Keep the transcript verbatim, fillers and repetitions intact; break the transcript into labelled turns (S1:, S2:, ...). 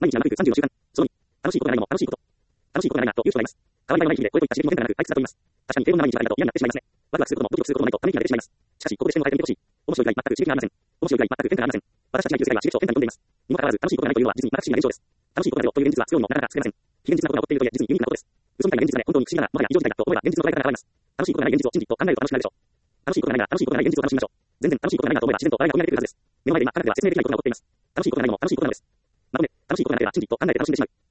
S1: 毎日学ぶさんじゅうの習慣。そのに、楽しいことがないのも楽しいこと。楽しいことがないなという人がいます。変わり映えのない日々でこれといった刺激の変化がなく退屈だと言います。確かに平凡な毎日ばかりだと嫌になってしまいますね。ワクワクすることもドキドキすることもないとため息が出てしまいます。しかし、ここで視点を変えてみてほしい。面白い以外全く刺激がありません。面白い以外全く変化がありません。私たちが言う世界は刺激と変化に富んでいます。にもかかわらず楽しいことがないというのは実に不思議な現象です。楽しいことがないという現実は強にもなかなか作れません。非現実なことが起こっているという実にユニークなことです。嘘みたいな現実がね、本当に不思議だな、もはや異常事態だと思えば現実の捉え方が変わります。楽しいことがない現実を真実と考えると楽しくなるでしょう。楽しいことがないなら楽しいことがない現実を楽しみましょう。全然楽しいことがないなと思えば自然と笑いが込み上げてくるはずです。目の前で今、科学では説明できないことが起こっています。楽しいことがないのも楽しいことなのです。まとめ、楽しいことがなければ真実と考えて楽しんでしまう。